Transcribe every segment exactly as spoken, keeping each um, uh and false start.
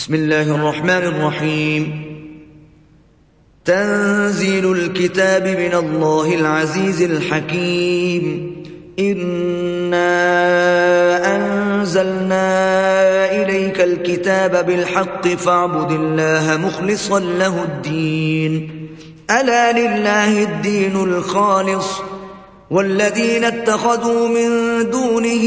بسم الله الرحمن الرحيم تنزيل الكتاب من الله العزيز الحكيم إنا أنزلنا إليك الكتاب بالحق فاعبد الله مخلصا له الدين ألا لله الدين الخالص والذين اتخذوا من دونه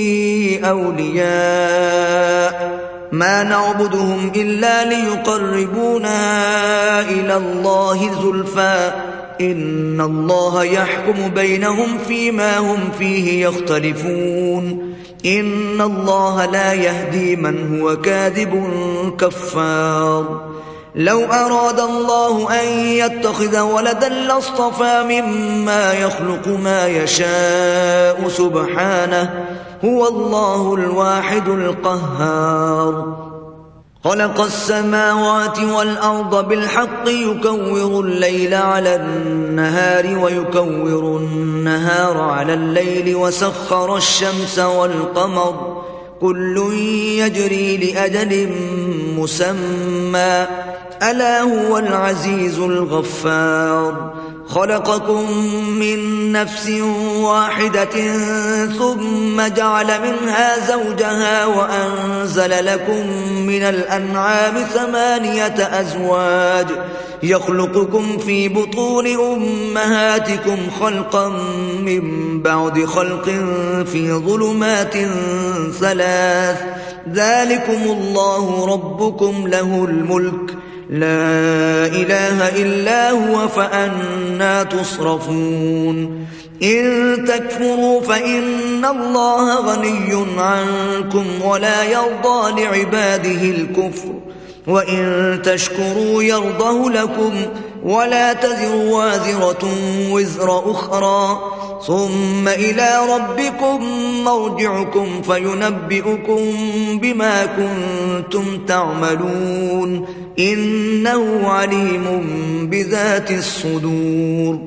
أولياء ما نعبدهم إلا ليقربونا إلى الله زلفى إن الله يحكم بينهم فيما هم فيه يختلفون إن الله لا يهدي من هو كاذب كفار لو أراد الله أن يتخذ ولدا لاصطفى مما يخلق ما يشاء سبحانه هو الله الواحد القهار خلق السماوات والأرض بالحق يكور الليل على النهار ويكور النهار على الليل وسخر الشمس والقمر كل يجري لأجل مسمى ألا هو العزيز الغفار خلقكم من نفس واحدة ثم جعل منها زوجها وأنزل لكم من الأنعام ثمانية أزواج يخلقكم في بطون أمهاتكم خلقا من بعد خلق في ظلمات ثلاث ذلكم الله ربكم له الملك لا إله إلا هو فأنى تصرفون إن تكفروا فإن الله غني عنكم ولا يرضى لعباده الكفر وإن تشكروا يرضه لكم ولا تزر وازرة وزر أخرى ثم إلى ربكم مرجعكم فينبئكم بما كنتم تعملون إنه عليم بذات الصدور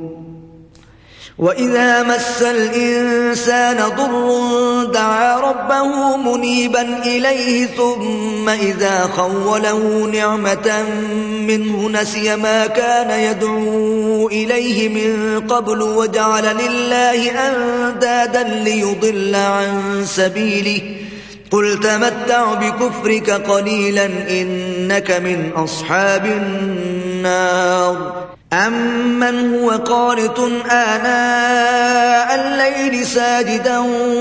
وإذا مس الإنسان ضر دعا ربه منيبا إليه ثم إذا خوله نعمة منه نسي ما كان يدعو إليه من قبل وجعل لله أندادا ليضل عن سبيله قل تمتع بكفرك قليلا إنك من أصحاب النار أمن هو قانت آناء الليل ساجدا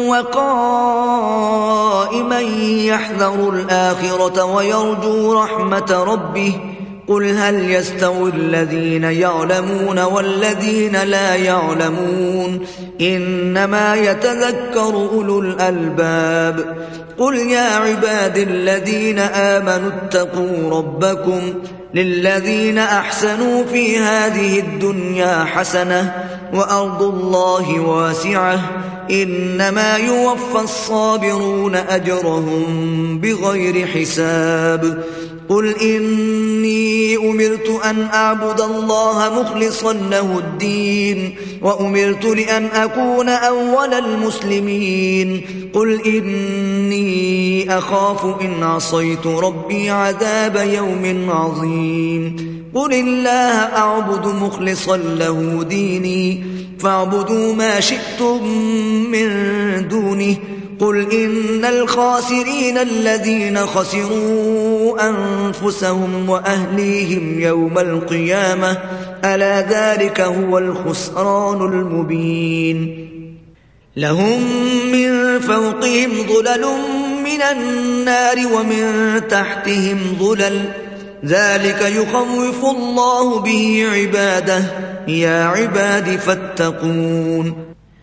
وقائما يحذر الآخرة ويرجو رحمة ربه قل هل يستوي الذين يعلمون والذين لا يعلمون إنما يتذكر أولو الألباب قل يا عباد الذين آمنوا اتقوا ربكم للذين أحسنوا في هذه الدنيا حسنة وأرض الله واسعة إنما يوفى الصابرون أجرهم بغير حساب قل إني أمرت أن أعبد الله مخلصا له الدين وأمرت لأن أكون أول المسلمين قل إني أخاف إن عصيت ربي عذاب يوم عظيم قل الله أعبد مخلصا له ديني فاعبدوا ما شئتم من دونه قل إن الخاسرين الذين خسروا أنفسهم وأهليهم يوم القيامة ألا ذلك هو الخسران المبين لهم من فوقهم ظلل من النار ومن تحتهم ظلل ذلك يخوف الله به عباده يا عباد فاتقون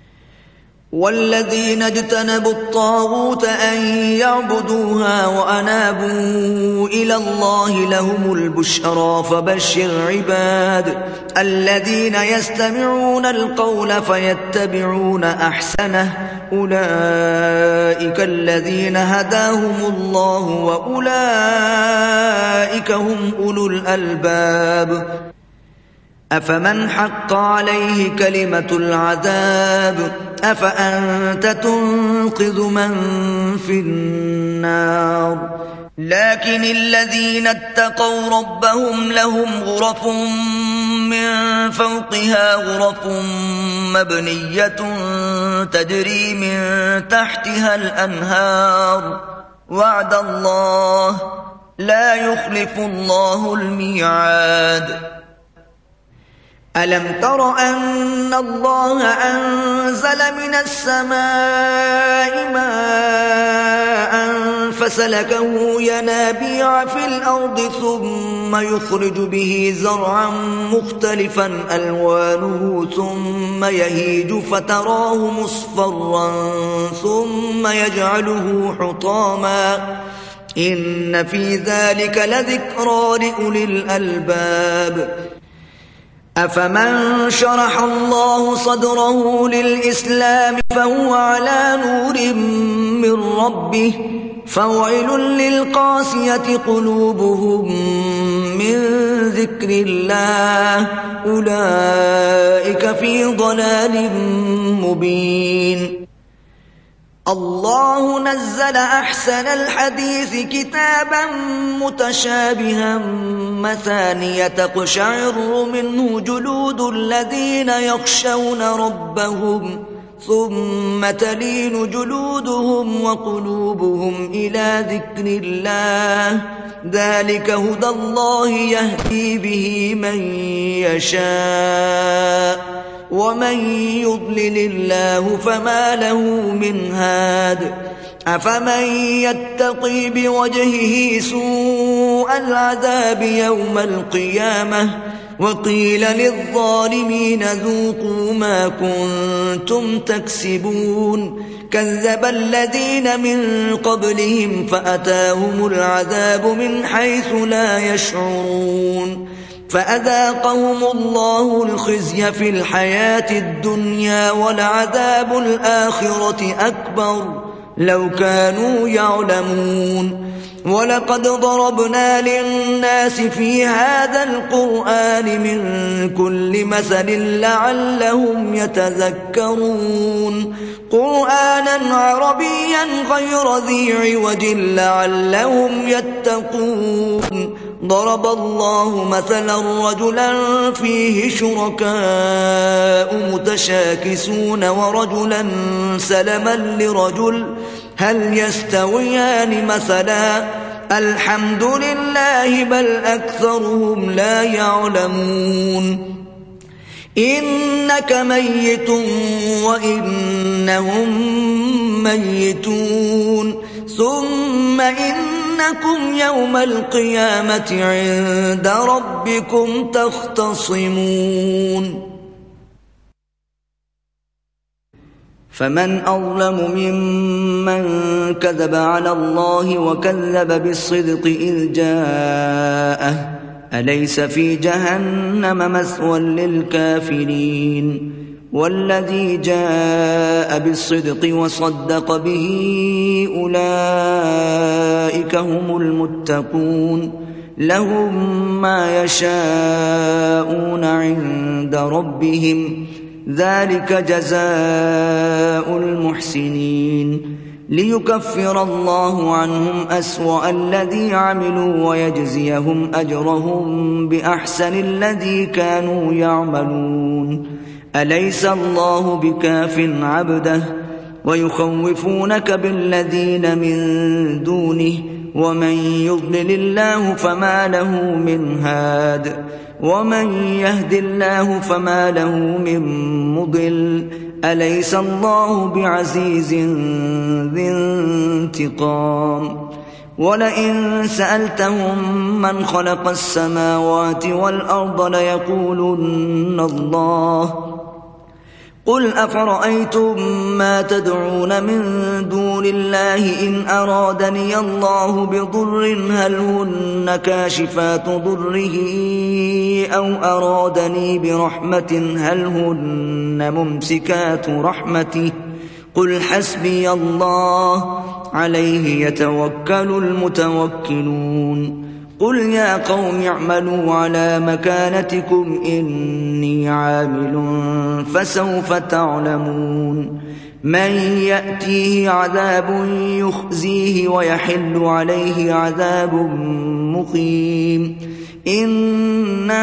والذين اجتنبوا الطاغوت أن يعبدوها وأنابوا إلى الله لهم البشرى فبشر عباد الذين يستمعون القول فيتبعون أحسنه أولئك الذين هداهم الله وأولئك هم أولو الألباب أفمن حق عليه كلمة العذاب أفأنت تنقذ من في النار لكن الذين اتقوا ربهم لهم غرف من فوقها غرف مبنية تجري من تحتها الأنهار وعد الله لا يخلف الله الميعاد ألم تر أن الله أنزل من السماء ماء فسلكه ينابيع في الأرض ثم يخرج به زرعا مختلفا ألوانه ثم يهيج فتراه مصفرا ثم يجعله حطاما إن في ذلك لذكرى لأولي الألباب أفمن شرح الله صدره للإسلام فهو على نور من ربه فويل للقاسية قلوبهم من ذكر الله أولئك في ضلال مبين الله نزل أحسن الحديث كتابا متشابها مثانية تقشعر منه جلود الذين يخشون ربهم ثم تلين جلودهم وقلوبهم إلى ذكر الله ذلك هدى الله يهدي به من يشاء ومن يضلل الله فما له من هاد أفمن يتقي بوجهه سوء العذاب يوم القيامة وقيل للظالمين ذوقوا ما كنتم تكسبون كذب الذين من قبلهم فأتاهم العذاب من حيث لا يشعرون فأذاقهم الله الخزي في الحياة الدنيا ولعذاب الآخرة أكبر لو كانوا يعلمون ولقد ضربنا للناس في هذا القرآن من كل مثل لعلهم يتذكرون قرآنا عربيا غير ذي عوج لعلهم يتقون ضرب الله مثلا رجلا فيه شركاء متشاكسون ورجلا سلما لرجل هل يستويان مثلا الحمد لله بل أكثرهم لا يعلمون إنك ميت وإنهم ميتون ثم إنكم يوم القيامة عند ربكم تختصمون فمن أظلم ممن كذب على الله وكذب بالصدق إذ جاءه أليس في جهنم مثوى للكافرين والذي جاء بالصدق وصدق به أولئك هم المتقون لهم ما يشاءون عند ربهم ذلك جزاء المحسنين ليكفر الله عنهم أسوأ الذي عملوا ويجزيهم أجرهم بأحسن الذي كانوا يعملون أليس الله بكاف عبده ويخوفونك بالذين من دونه ومن يضلل الله فما له من هاد ومن يهد الله فما له من مضل أليس الله بعزيز ذي انتقام ولئن سألتهم من خلق السماوات والأرض ليقولن الله قل أفرأيتم ما تدعون من دون الله إن أرادني الله بضر هل هن كاشفات ضره أو أرادني برحمة هل هن ممسكات رحمته قل حسبي الله عليه يتوكل المتوكلون قل يا قوم اعملوا على مكانتكم إني عامل فسوف تعلمون من يأتيه عذاب يخزيه ويحل عليه عذاب مقيم إنا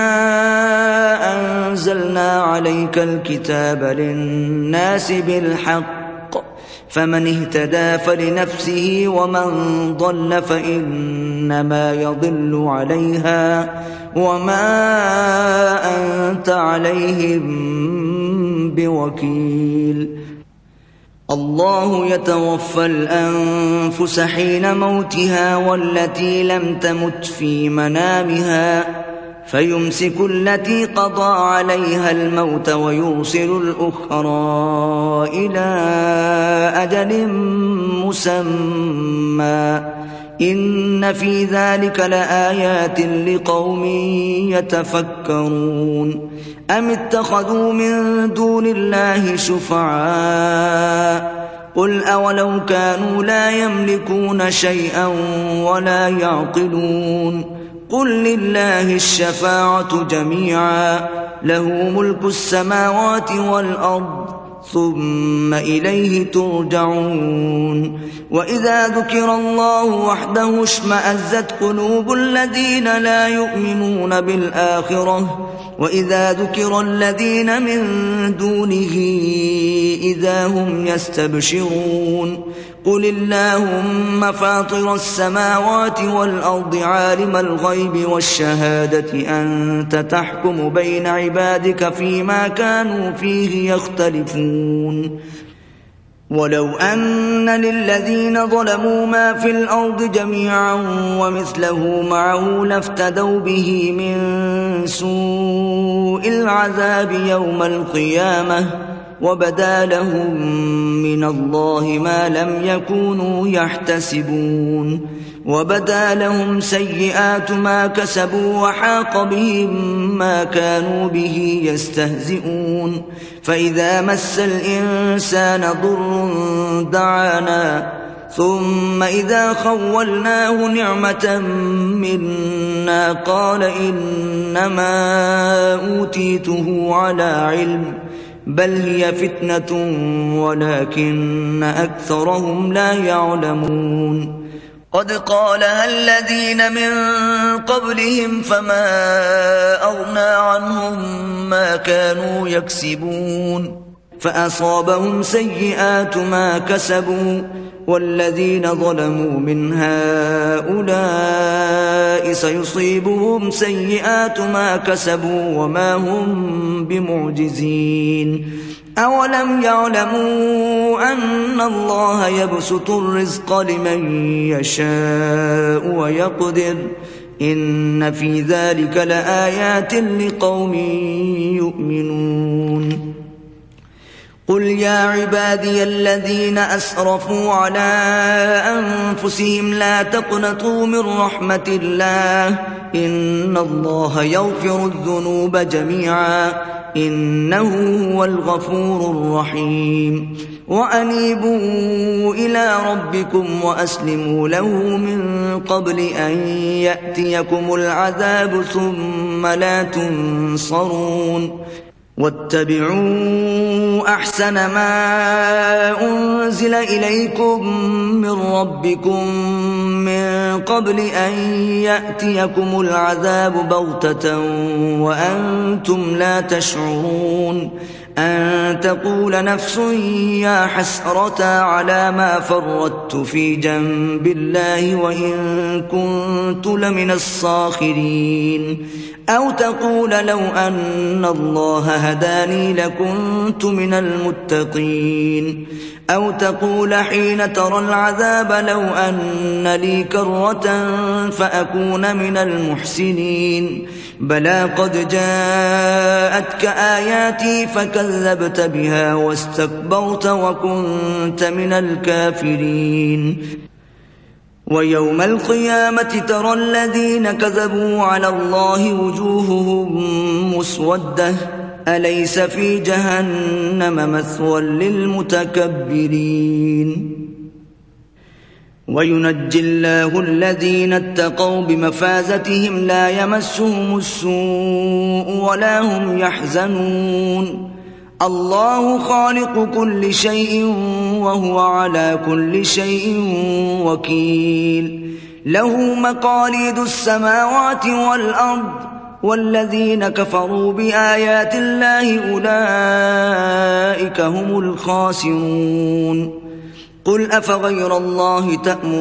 أنزلنا عليك الكتاب للناس بالحق فمن اهتدى فلنفسه ومن ضل فإنما يضل عليها وما أنت عليهم بوكيل الله يتوفى الأنفس حين موتها والتي لم تمت في منامها فيمسك التي قضى عليها الموت ويرسل الأخرى إلى أجل مسمى إن في ذلك لآيات لقوم يتفكرون أم اتخذوا من دون الله شفعاء قل أولو كانوا لا يملكون شيئا ولا يعقلون قل لله الشفاعة جميعا له ملك السماوات والأرض ثم إليه ترجعون وإذا ذكر الله وحده اشمأزت قلوب الذين لا يؤمنون بالآخرة وإذا ذكر الذين من دونه إذا هم يستبشرون قل اللهم فاطر السماوات والأرض عالم الغيب والشهادة أنت تحكم بين عبادك فيما كانوا فيه يختلفون ولو أن للذين ظلموا ما في الأرض جميعا ومثله معه لافتدوا به من سوء العذاب يوم القيامة وبدا لهم من الله ما لم يكونوا يحتسبون وبدا لهم سيئات ما كسبوا وحاق بهم ما كانوا به يستهزئون فإذا مس الإنسان ضر دعانا ثم إذا خولناه نعمة منا قال إنما أوتيته على علم بل هي فتنة ولكن أكثرهم لا يعلمون قد قالها الذين من قبلهم فما أغنى عنهم ما كانوا يكسبون فأصابهم سيئات ما كسبوا والذين ظلموا من هؤلاء سيصيبهم سيئات ما كسبوا وما هم بمعجزين أولم يعلموا أن الله يبسط الرزق لمن يشاء ويقدر إن في ذلك لآيات لقوم يؤمنون قل يا عبادي الذين أسرفوا على أنفسهم لا تقنطوا من رحمة الله إن الله يغفر الذنوب جميعا إنه هو الغفور الرحيم وأنيبوا إلى ربكم وأسلموا له من قبل أن يأتيكم العذاب ثم لا تنصرون واتبعوا أحسن ما أنزل إليكم من ربكم من قبل أن يأتيكم العذاب بغتة وأنتم لا تشعرون أن تقول نفس يا حسرة على ما فرطت في جنب الله وإن كنت لمن الصاخرين أو تقول لو أن الله هداني لكنت من المتقين أو تقول حين ترى العذاب لو أن لي كرة فأكون من المحسنين بلى قد جاءتك آياتي فكذبت بها واستكبرت وكنت من الكافرين ويوم القيامة ترى الذين كذبوا على الله وجوههم مسودة أليس في جهنم مثوى للمتكبرين وينجي الله الذين اتقوا بمفازتهم لا يمسهم السوء ولا هم يحزنون الله خالق كل شيء وهو على كل شيء وكيل له مقاليد السماوات والأرض والذين كفروا بآيات الله أولئك هم الخاسرون قل أفغير الله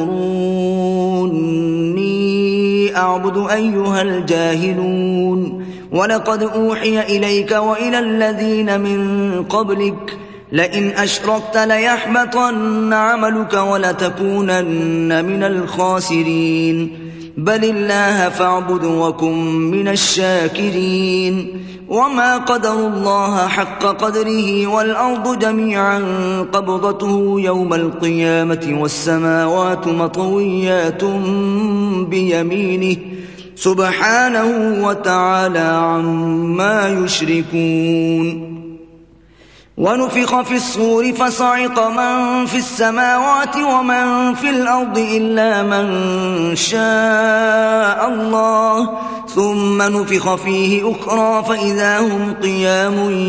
تأمروني أعبد أيها الجاهلون ولقد أوحي إليك وإلى الذين من قبلك لئن أشركت ليحبطن عملك ولتكونن من الخاسرين بل الله فاعبد وكن من الشاكرين وما قدروا الله حق قدره والأرض جميعا قبضته يوم القيامة والسماوات مطويات بيمينه سبحانه وتعالى عما يشركون ونفخ في الصور فصعق من في السماوات ومن في الأرض إلا من شاء الله ثم نفخ فيه أخرى فإذا هم قيام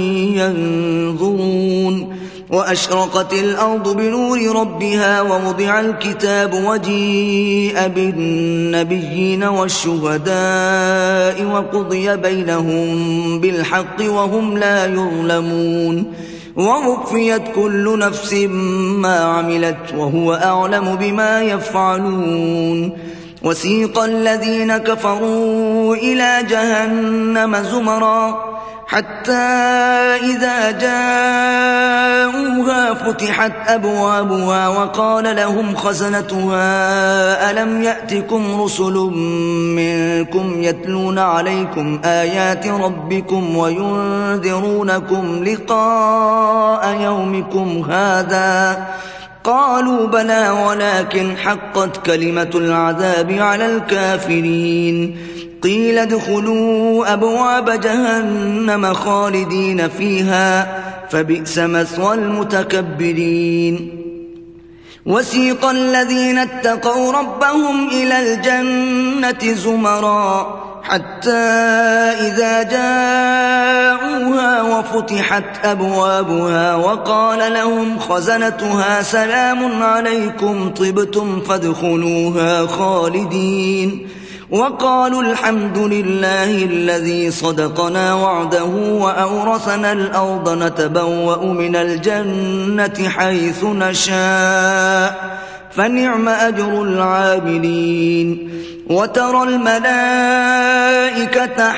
ينظرون وأشرقت الأرض بنور ربها ووضع الكتاب وجيء بالنبيين والشهداء وقضي بينهم بالحق وهم لا يظلمون ووفيت كل نفس ما عملت وهو أعلم بما يفعلون وسيق الذين كفروا إلى جهنم زمرا حتى إذا جاءوها فتحت أبوابها وقال لهم خزنتها ألم يأتكم رسل منكم يتلون عليكم آيات ربكم وينذرونكم لقاء يومكم هذا قالوا بلى ولكن حقت كلمة العذاب على الكافرين قيل ادخلوا أبواب جهنم خالدين فيها فبئس مثوى المتكبرين وسيق الذين اتقوا ربهم إلى الجنة زمرا حتى إذا جاءوها وفتحت أبوابها وقال لهم خزنتها سلام عليكم طبتم فادخلوها خالدين وقالوا الحمد لله الذي صدقنا وعده وأورثنا الأرض نتبوأ من الجنة حيث نشاء فنعم أجر العاملين وترى الملائكة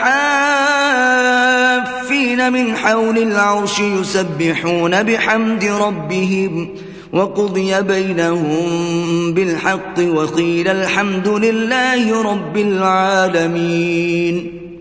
حافين من حول العرش يسبحون بحمد ربهم وقضي بينهم بالحق وقيل الحمد لله رب العالمين